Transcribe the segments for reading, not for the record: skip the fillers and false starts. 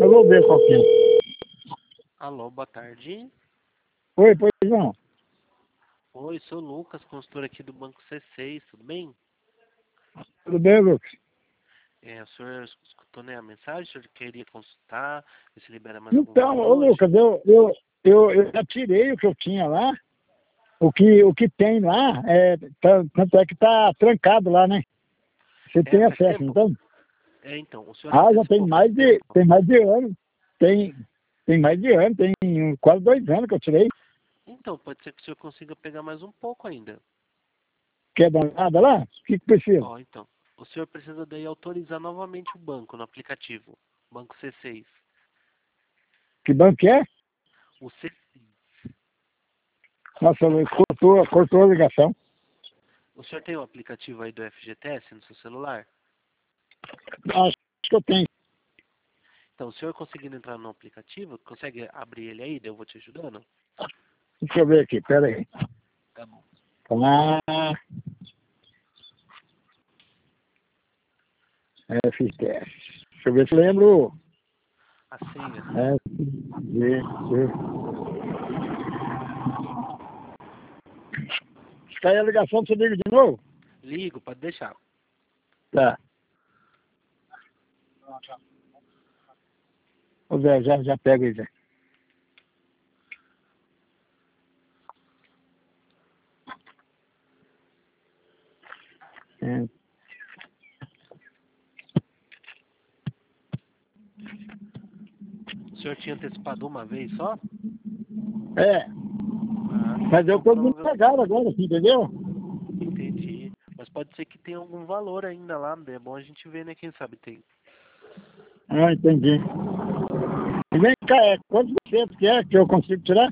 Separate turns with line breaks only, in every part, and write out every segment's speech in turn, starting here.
Eu vou ver qual que é.
Alô, boa tarde.
Oi, pois não.
Oi, sou o Lucas, consultor aqui do Banco C6, tudo bem?
Tudo bem, Lucas?
O senhor escutou, né, a mensagem? O senhor queria consultar, ver se libera mais algum
Então, ô
valor?
Lucas, eu já tirei o que eu tinha lá. O que tem lá, tanto é que tá trancado lá, né? Você tem
Faz
acesso,
tempo?
então?
Então, o senhor
Já tem
antecipou faz tempo?
tem mais de ano. Tem mais de ano, tem quase 2 anos que eu tirei.
Então, pode ser que o senhor consiga pegar mais um pouco ainda.
Quer dar nada lá? O que precisa?
Então, o senhor precisa daí autorizar novamente o banco no aplicativo, Banco C6.
Que banco que é?
O C...
Nossa, Luiz, cortou a ligação.
O senhor tem o aplicativo aí do FGTS no seu celular?
Acho que eu tenho.
Então, o senhor conseguindo entrar no aplicativo, consegue abrir ele aí, daí eu vou te ajudando?
Deixa eu ver aqui, pera aí.
Tá bom.
Lá, FTS. Deixa eu ver se lembro.
A senha.
FGT. Se cair a ligação, você liga de novo?
Ligo, pode deixar.
Tá. Ô Zé, já pega aí, Zé. É.
O senhor tinha antecipado uma vez só?
É, mas eu
Então
tô
provavelmente.
desempregado agora, assim, entendeu?
Entendi. Mas pode ser que tenha algum valor ainda lá, é bom a gente ver, né? Quem sabe tem.
Ah, entendi. E vem cá, quantos por cento que é que eu consigo tirar?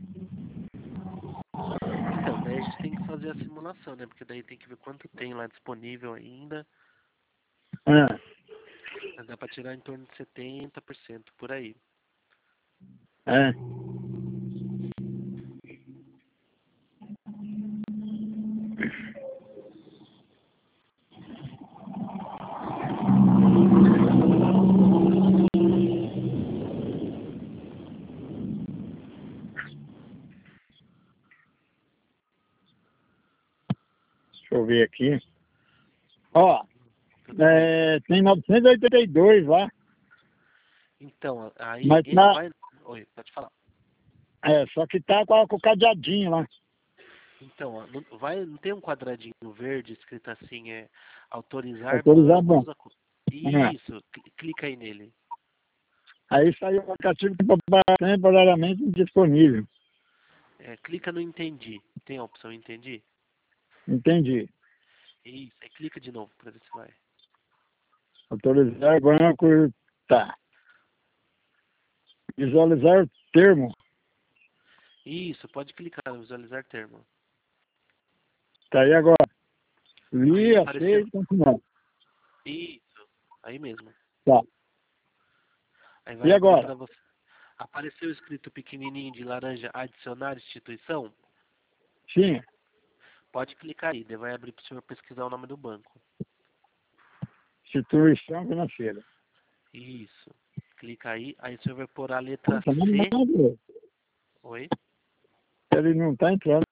Então, daí a gente tem que fazer a simulação, né? Porque daí tem que ver quanto tem lá disponível ainda.
Ah,
Mas dá pra tirar em torno de 70% por aí.
é. Deixa eu ver aqui. Ó,
Tudo bem.
tem 982 lá,
Então, aí
mas
ele vai. Oi, pode falar.
só que tá com o cadeadinho lá.
Então, ó, não tem um quadradinho verde escrito assim, autorizar
Autorizar bom.
bancos a...
É.
Isso, clica aí nele.
Aí saiu o aplicativo temporariamente disponível.
Clica no entendi. Tem a opção entendi?
Entendi.
Isso, aí clica de novo para ver se vai.
Autorizar banco, tá. Visualizar termo,
Isso, pode clicar no visualizar termo.
tá aí agora.
Aí
Li,
apareceu.
aceito, continuar.
Isso, aí mesmo.
Tá.
Aí
E
vai abrir
agora?
para você. Apareceu escrito pequenininho de laranja adicionar instituição?
Sim,
Pode clicar aí, daí vai abrir para o senhor pesquisar o nome do banco.
instituição financeira.
Isso. Clica aí o senhor vai pôr a letra
Nossa, não
C.
nada.
Oi?
Ele não tá entrando.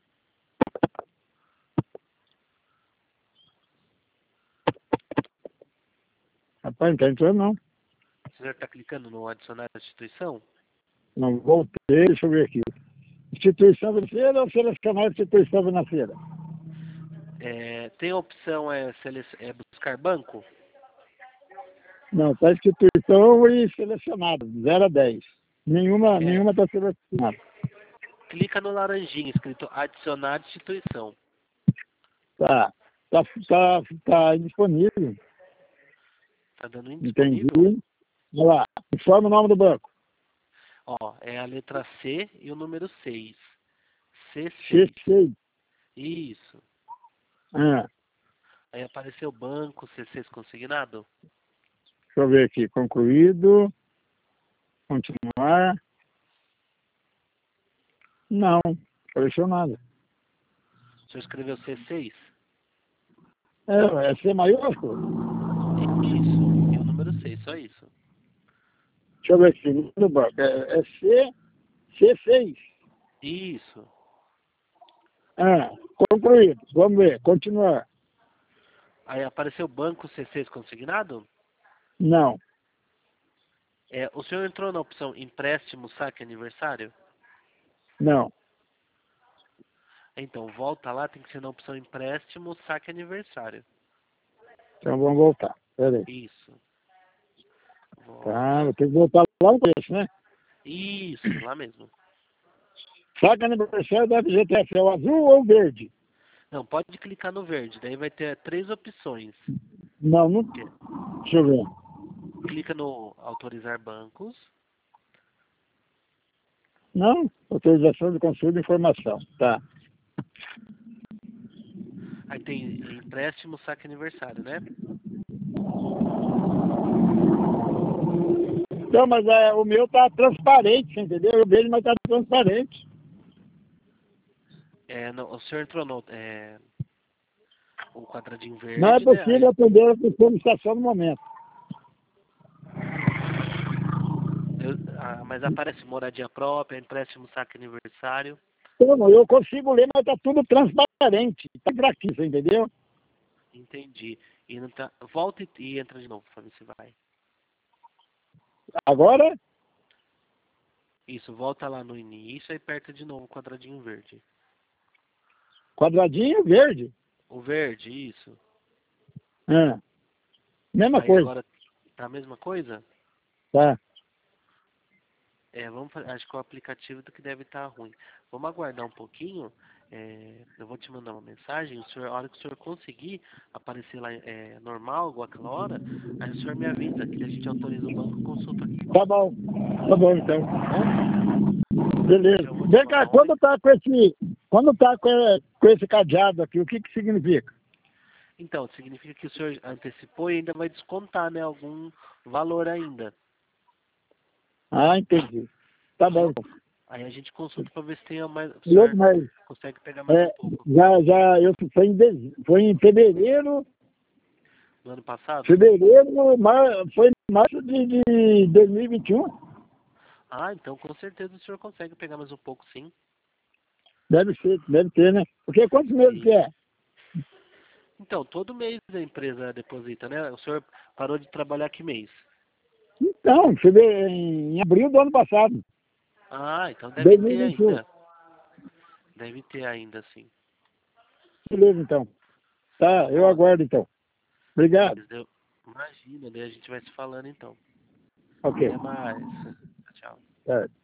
Rapaz, não tá entrando não.
O senhor está clicando no adicionar instituição?
Não voltei, deixa eu ver aqui. Instituição financeira ou selecionar instituição financeira?
Tem a opção buscar banco?
Não, tá instituição e selecionado, 0 a 10.
É,
Nenhuma está selecionada.
clica no laranjinha escrito adicionar instituição.
Tá, tá indisponível.
Tá dando
Entendi.
indisponível?
Olha lá, informa o nome do banco.
Ó, é a letra C e o número 6. C6.
C6.
Isso.
Ah,
Aí apareceu banco C6 consignado?
deixa eu ver aqui. Concluído. Continuar. Não, apareceu nada.
O senhor escreveu C6?
É C maiúsculo?
Isso. E o número 6, só isso.
Deixa eu ver se no banco. É C6.
Isso.
Concluído. Vamos ver. Continuar.
Aí apareceu banco C6 consignado?
Não.
O senhor entrou na opção empréstimo, saque aniversário?
Não.
Então, volta lá, tem que ser na opção empréstimo, saque aniversário.
Então vamos voltar. Pera aí.
Isso.
Tá,
Volta.
vou ter que voltar lá no começo, né?
Isso, lá mesmo.
Saca aniversário da FGTS, é o azul ou o verde?
Não, pode clicar no verde, daí vai ter 3 opções.
Não. Deixa eu ver.
Clica no autorizar bancos.
Não? Autorização de consulta de informação. Tá.
Aí tem empréstimo, saque aniversário, né?
Não, mas o meu tá transparente, você entendeu? Eu vejo, mas tá transparente.
O senhor entrou no o quadradinho
Não é
verde, né?
possível atender a solicitação no momento.
Mas aparece moradia própria, empréstimo, saque aniversário.
Então, eu consigo ler, mas tá tudo transparente. Tá por aqui, você entendeu?
Entendi. E não tá, volta e entra de novo pra ver se vai.
Agora,
Isso, volta lá no início e aperta de novo o quadradinho verde.
quadradinho verde.
O verde, isso.
Mesma
Aí
coisa.
agora tá a mesma coisa?
Tá.
Acho que o aplicativo do que deve estar ruim. Vamos aguardar um pouquinho. Eu vou te mandar uma mensagem. A hora que o senhor conseguir aparecer lá normal, igual aquela hora, aí o senhor me avisa que a gente autoriza o banco consulta aqui.
Tá bom. Tá bom, então. Beleza.
Eu vou te
Vem cá,
mandar um.
quando tá com esse cadeado aqui, o que que significa?
Então, significa que o senhor antecipou e ainda vai descontar, né? Algum valor ainda.
Ah, entendi. Tá bom, então.
Aí a gente consulta para ver se tem mais. O
Louco,
senhor
mas
consegue pegar mais um pouco.
foi em fevereiro,
No ano passado?
foi em março de 2021.
Ah, então com certeza o senhor consegue pegar mais um pouco, sim.
Deve ter, né? Porque quantos meses
Sim.
que é?
Então, todo mês a empresa deposita, né? O senhor parou de trabalhar que mês?
Então, em abril do ano passado,
Ah, então deve ter
2021.
ainda. Deve ter ainda, sim.
Beleza, então. Tá, eu
Bom,
aguardo, então. Obrigado.
imagina, né? A gente vai se falando então.
Ok.
Até mais. Tchau.
Certo.